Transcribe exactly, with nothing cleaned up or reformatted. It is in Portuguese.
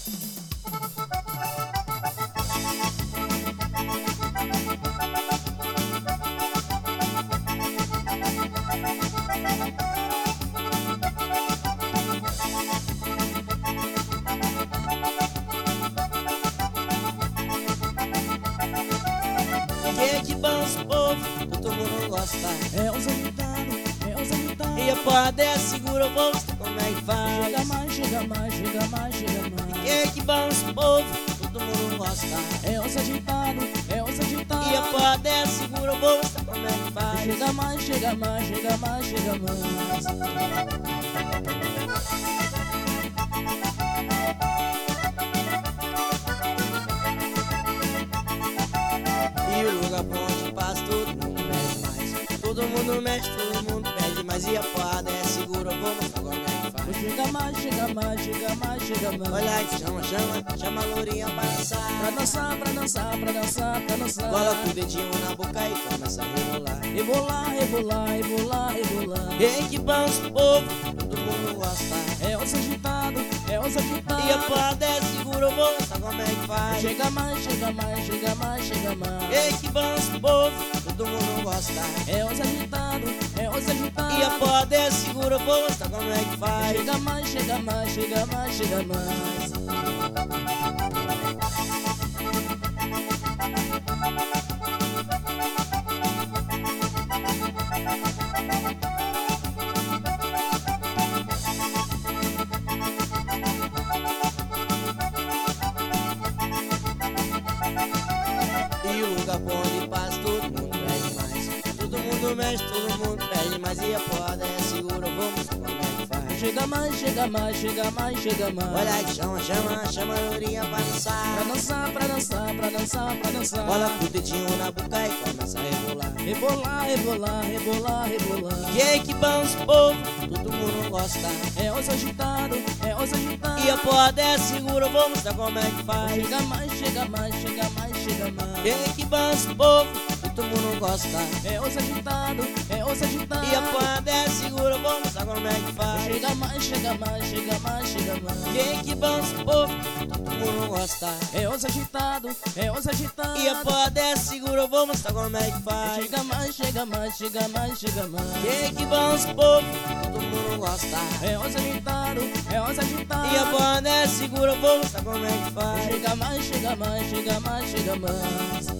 Que que balança o povo, todo mundo gosta. É os agitados, é os agitados. E a porrada é segura o bolso, como é que faz? Chega mais, chega mais, chega mais, chega mais. Que que balança o povo, todo mundo gosta. É os agitados, é os agitados. E a porrada é segura o bolso, como é que faz? Chega mais, chega mais, chega mais, chega mais. E o lugar pra onde passa, todo mundo mexe mais. Todo mundo mexe, todo mundo pede mais. E a porrada é segura o bolso, como é que faz? Chega mais, chega mais, chega mais, chega mais. Olha aí, chama, chama, chama a lourinha pra dançar. Pra dançar, pra dançar, pra dançar, pra dançar. Bola com o dedinho na boca e começa a rebolar. Rebolar, rebolar, rebolar, rebolar. Quem que balança o povo, todo mundo gosta. É os agitados, é os agitados. E a porrada é segura o bolso, como é que faz? Chega mais, chega mais, chega mais, chega mais. Quem que balança o povo, todo mundo gosta. É os agitados, é os agitados. E a porrada é segura o bolso, como é que faz? Chega mais, chega mais, chega mais, chega mais. E o lugar por onde passa, todo mundo pede mais. Todo mundo mexe, todo mundo pede mais. E a porrada é segura o bolso, como é que faz? Chega mais, chega mais, chega mais, chega mais. Olha aí, chama, chama, chama a lourinha pra dançar. Pra dançar, pra dançar, pra dançar, pra dançar. Bola com o dedinho na boca e começa a rebolar. Rebolar, rebolar, rebolar, rebolar. Quem que balança o povo, todo mundo gosta. É os agitados, é os agitados. E a porrada é segura, vou mostrar como é que faz. Chega mais, chega mais, chega mais, chega mais. Quem que balança o povo, todo mundo gosta. É os agitados, é os agitados. E a porrada é segura, vou mostrar como é que faz. Chega mais, chega mais, chega mais, chega mais. Quem que balança o povo, todo mundo gosta. É os agitados, é os agitados. E a porrada é segura, vou mostrar como é que faz. Chega mais, chega mais, chega mais, chega mais. Quem que balança o povo, todo mundo gosta. É os agitados, é os agitados. E a porrada é segura, vou mostrar como é que faz. Chega mais, chega mais, chega mais, chega mais.